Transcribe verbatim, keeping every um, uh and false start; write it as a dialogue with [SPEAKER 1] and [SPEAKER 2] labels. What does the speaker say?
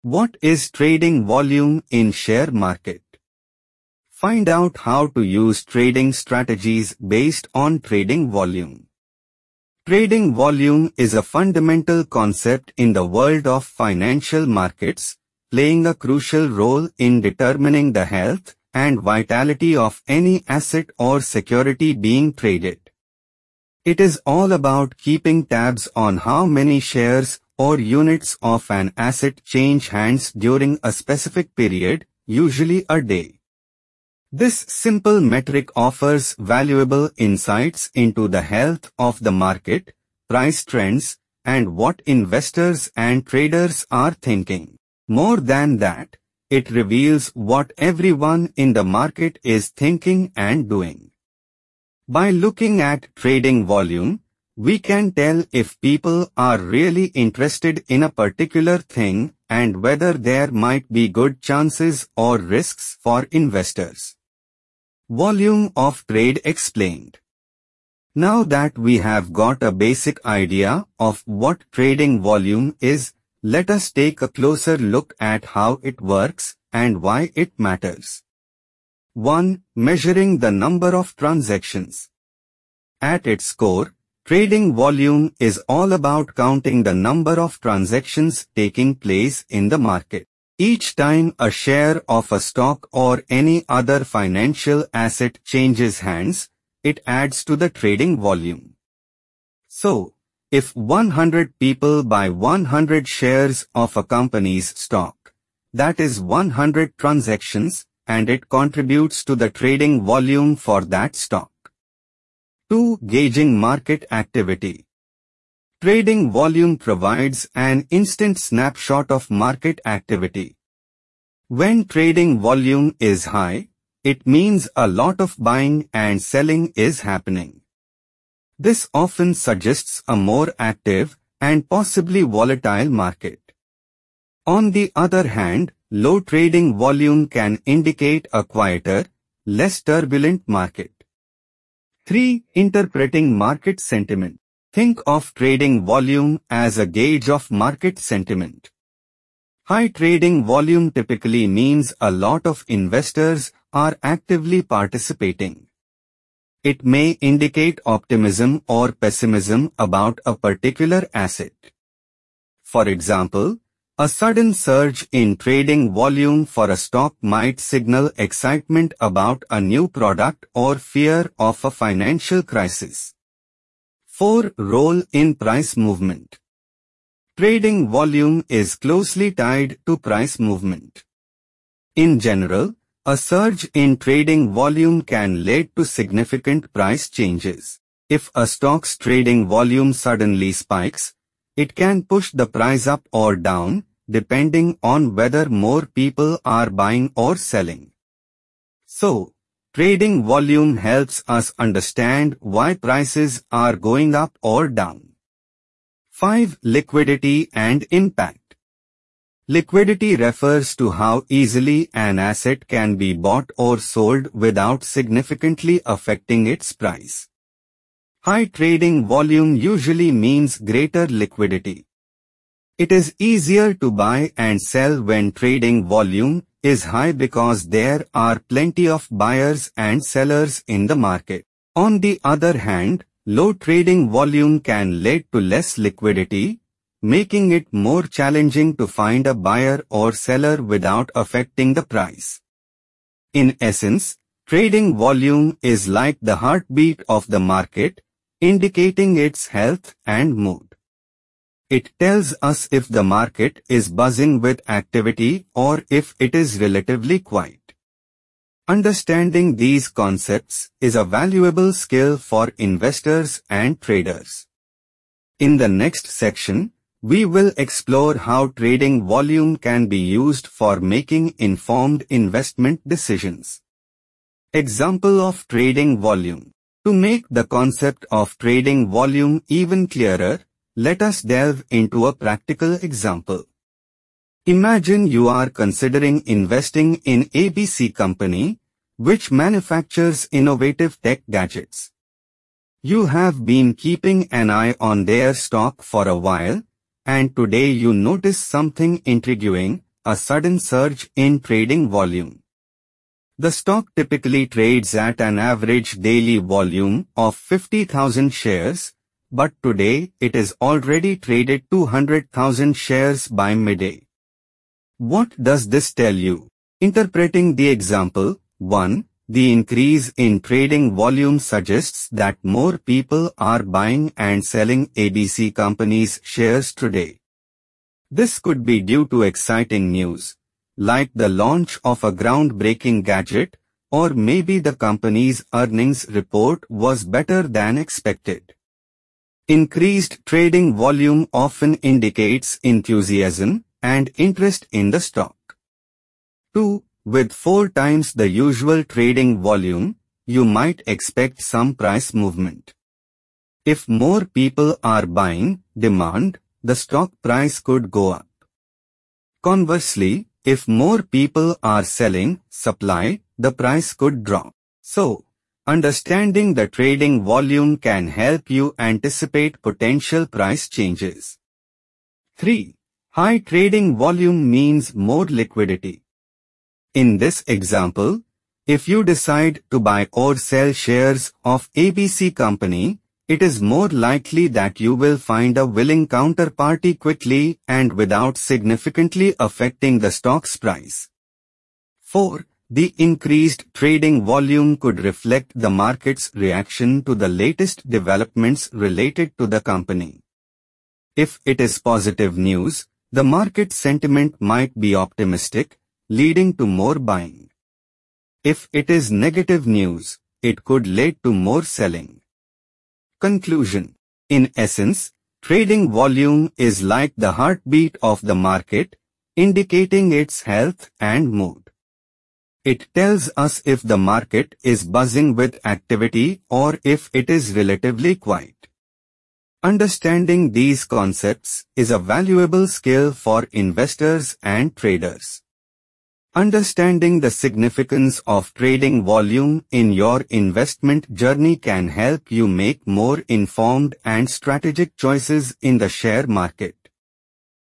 [SPEAKER 1] What is trading volume in share market? Find out how to use trading strategies based on trading volume. Trading volume is a fundamental concept in the world of financial markets, playing a crucial role in determining the health and vitality of any asset or security being traded. It is all about keeping tabs on how many shares or units of an asset change hands during a specific period, usually a day. This simple metric offers valuable insights into the health of the market, price trends, and what investors and traders are thinking. More than that, it reveals what everyone in the market is thinking and doing. By looking at trading volume, we can tell if people are really interested in a particular thing and whether there might be good chances or risks for investors. Volume of trade explained. Now that we have got a basic idea of what trading volume is, let us take a closer look at how it works and why it matters. one. Measuring the number of transactions. At its core, trading volume is all about counting the number of transactions taking place in the market. Each time a share of a stock or any other financial asset changes hands, it adds to the trading volume. So, if one hundred people buy one hundred shares of a company's stock, that is one hundred transactions, and it contributes to the trading volume for that stock. two. Gauging market activity. Trading volume provides an instant snapshot of market activity. When trading volume is high, it means a lot of buying and selling is happening. This often suggests a more active and possibly volatile market. On the other hand, low trading volume can indicate a quieter, less turbulent market. three. Interpreting market sentiment. Think of trading volume as a gauge of market sentiment. High trading volume typically means a lot of investors are actively participating. It may indicate optimism or pessimism about a particular asset. For example, a sudden surge in trading volume for a stock might signal excitement about a new product or fear of a financial crisis. four. Role in price movement. Trading volume is closely tied to price movement. In general, a surge in trading volume can lead to significant price changes. If a stock's trading volume suddenly spikes, it can push the price up or down, depending on whether more people are buying or selling. So, trading volume helps us understand why prices are going up or down. five. Liquidity and impact. Liquidity refers to how easily an asset can be bought or sold without significantly affecting its price. High trading volume usually means greater liquidity. It is easier to buy and sell when trading volume is high because there are plenty of buyers and sellers in the market. On the other hand, low trading volume can lead to less liquidity, making it more challenging to find a buyer or seller without affecting the price. In essence, trading volume is like the heartbeat of the market, indicating its health and mood. It tells us if the market is buzzing with activity or if it is relatively quiet. Understanding these concepts is a valuable skill for investors and traders. In the next section, we will explore how trading volume can be used for making informed investment decisions. Example of trading volume. To make the concept of trading volume even clearer, let us delve into a practical example. Imagine you are considering investing in A B C Company, which manufactures innovative tech gadgets. You have been keeping an eye on their stock for a while, and today you notice something intriguing, a sudden surge in trading volume. The stock typically trades at an average daily volume of fifty thousand shares, but today it is already traded two hundred thousand shares by midday. What does this tell you? Interpreting the example, one. The increase in trading volume suggests that more people are buying and selling A B C company's shares today. This could be due to exciting news, like the launch of a groundbreaking gadget, or maybe the company's earnings report was better than expected. Increased trading volume often indicates enthusiasm and interest in the stock. two. With four times the usual trading volume, you might expect some price movement. If more people are buying, demand, the stock price could go up. Conversely, if more people are selling, supply, the price could drop. So, understanding the trading volume can help you anticipate potential price changes. three. High trading volume means more liquidity. In this example, if you decide to buy or sell shares of A B C company, it is more likely that you will find a willing counterparty quickly and without significantly affecting the stock's price. four. The increased trading volume could reflect the market's reaction to the latest developments related to the company. If it is positive news, the market sentiment might be optimistic, leading to more buying. If it is negative news, it could lead to more selling. Conclusion. In essence, trading volume is like the heartbeat of the market, indicating its health and mood. It tells us if the market is buzzing with activity or if it is relatively quiet. Understanding these concepts is a valuable skill for investors and traders. Understanding the significance of trading volume in your investment journey can help you make more informed and strategic choices in the share market.